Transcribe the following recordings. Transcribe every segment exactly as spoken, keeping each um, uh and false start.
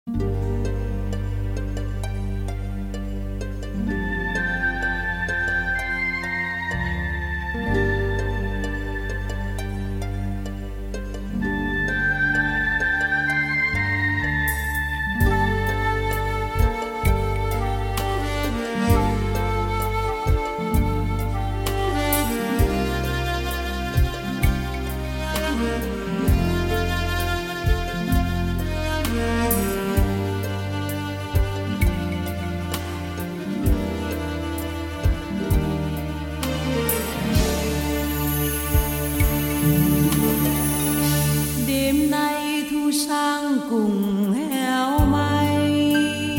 Đêm nay thu sang cùng héo may,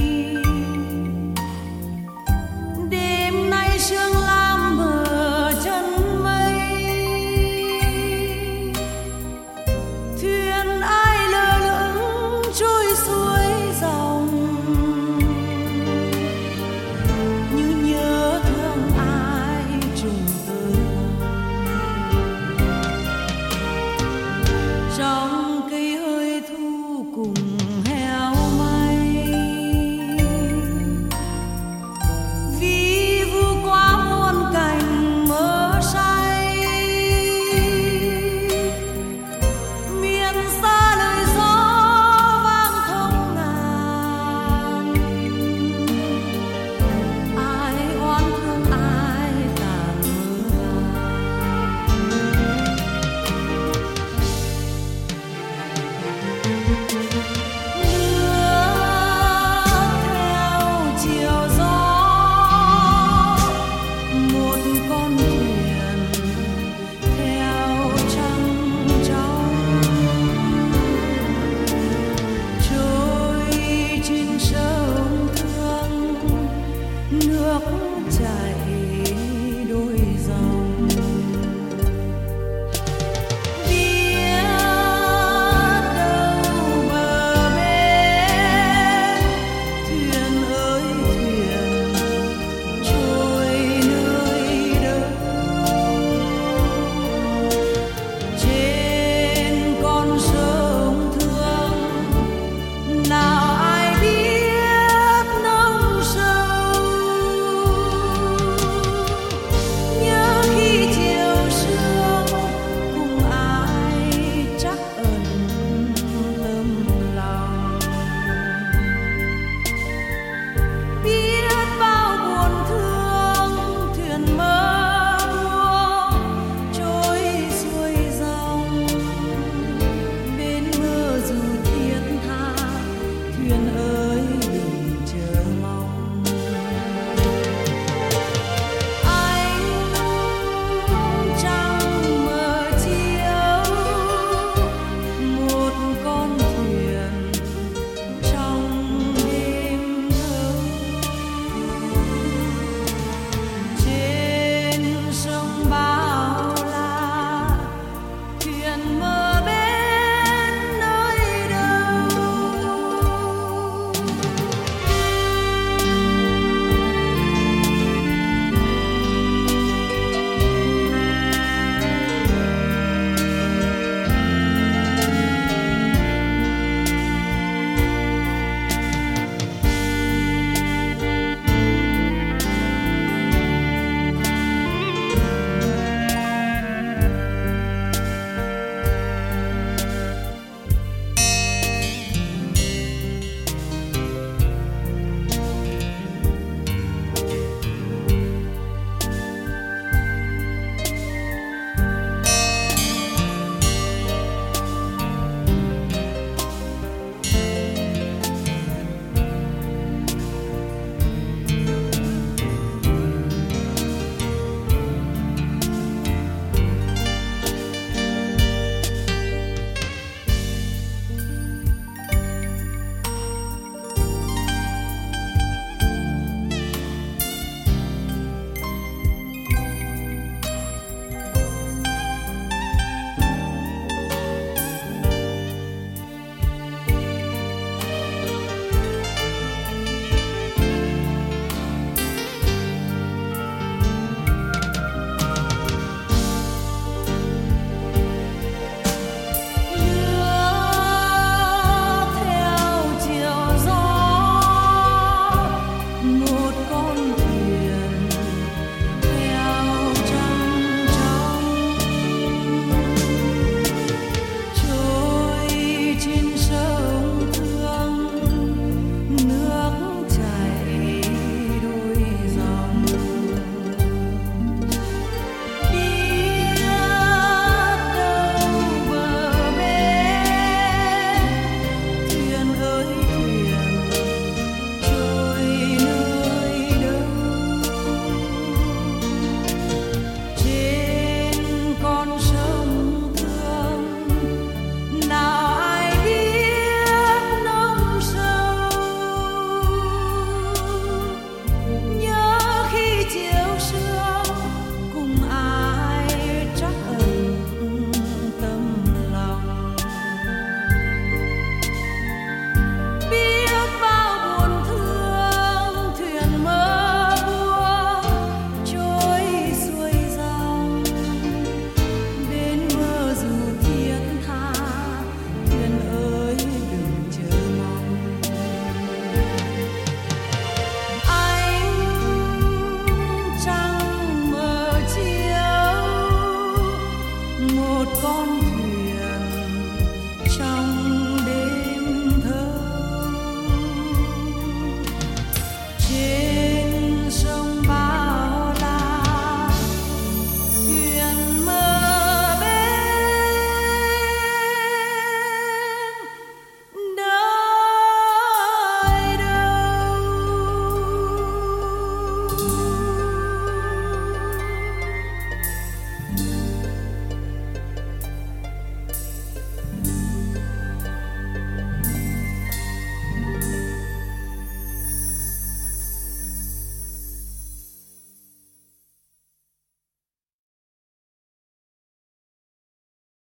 đêm nay sương lam mờ chân mây, thuyền ai lơ lửng trôi suối dòng, như nhớ thương ai trùng tới trong cây hơi thu cùng héo may, vì vu quá muôn cảnh mơ say, miền xa lời gió vang thông ngàn, ai oán thương ai tàn mơ nước chảy đôi dòng, biết đâu bờ bên thuyền ơi thuyền trôi nơi đâu, trên con sông thương nào ai biết nông sâu. Nhớ khi chiều sương cùng ai chắc ẩn tâm lòng, biết bao buồn thương thuyền mơ buông trôi xuôi dòng, bên mơ dù thiết tha thuyền ơi